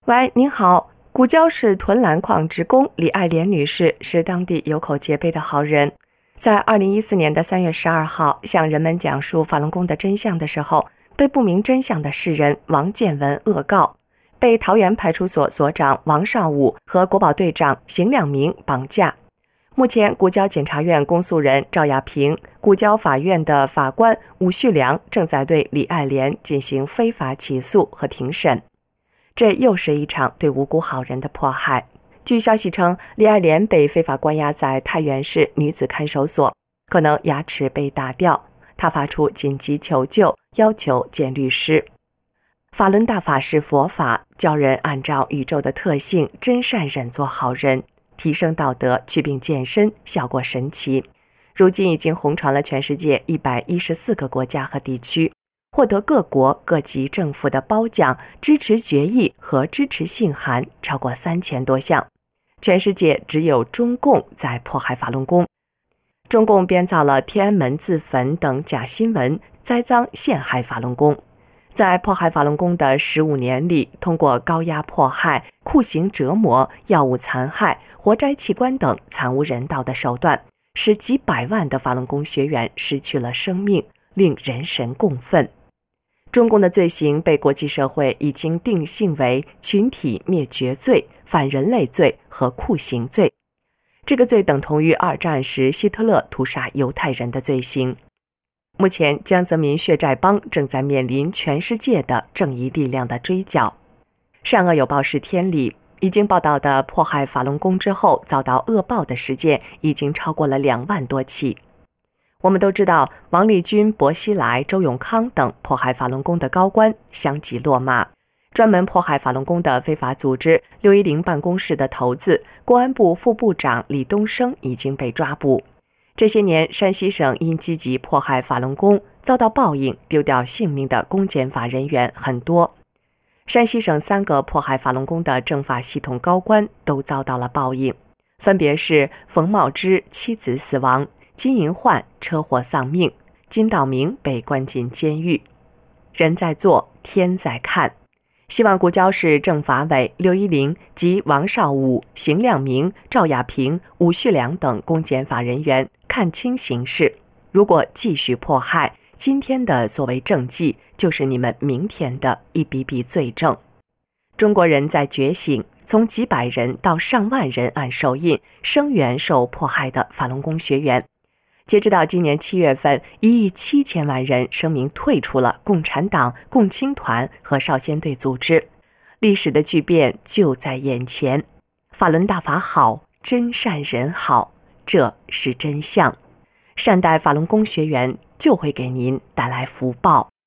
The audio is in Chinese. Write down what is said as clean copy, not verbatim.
喂，您好，古焦市屯蓝矿职工李爱莲女士是当地有口皆碑的好人。在2014年的3月12号，向人们讲述法轮功的真相的时候，被不明真相的世人王建文恶告，被桃园派出所所长王少武和国保队长邢亮明绑架。目前，古焦检察院公诉人赵亚平、古焦法院的法官武旭良正在对李爱莲进行非法起诉和庭审。这又是一场对无辜好人的迫害。据消息称，李爱莲被非法关押在太原市女子看守所，可能牙齿被打掉。她发出紧急求救，要求见律师。法轮大法是佛法，教人按照宇宙的特性真善忍做好人，提升道德，祛病健身，效果神奇。如今已经红传了全世界114个国家和地区，获得各国各级政府的褒奖、支持决议和支持信函超过3000多项。全世界只有中共在迫害法轮功。中共编造了天安门自焚等假新闻，栽赃陷害法轮功。在迫害法轮功的15年里，通过高压迫害、酷刑折磨、药物残害、活摘器官等惨无人道的手段，使几百万的法轮功学员失去了生命，令人神共愤。中共的罪行被国际社会已经定性为群体灭绝罪、反人类罪和酷刑罪。这个罪等同于2战时希特勒屠杀犹太人的罪行。目前，江泽民血债帮正在面临全世界的正义力量的追剿。善恶有报是天理，已经报道的迫害法轮功之后遭到恶报的事件已经超过了2万多起。我们都知道，王立军、薄熙来、周永康等迫害法轮功的高官相继落马。专门迫害法轮功的非法组织610办公室的头子、公安部副部长李东生已经被抓捕。这些年，山西省因积极迫害法轮功遭到报应、丢掉性命的公检法人员很多。山西省3个迫害法轮功的政法系统高官都遭到了报应，分别是冯茂之妻子死亡、金银焕车祸丧命，金道明被关进监狱。人在做，天在看。希望古焦市政法委、610及王少武、邢亮明、赵亚平、武旭良等公检法人员看清形势，如果继续迫害，今天的所谓政绩就是你们明天的一笔笔罪证。中国人在觉醒，从几百人到上万人按手印声援受迫害的法轮功学员。截止到今年7月份，1亿7千万人声明退出了共产党、共青团和少先队组织。历史的巨变就在眼前。法轮大法好，真善人好，这是真相。善待法轮功学员，就会给您带来福报。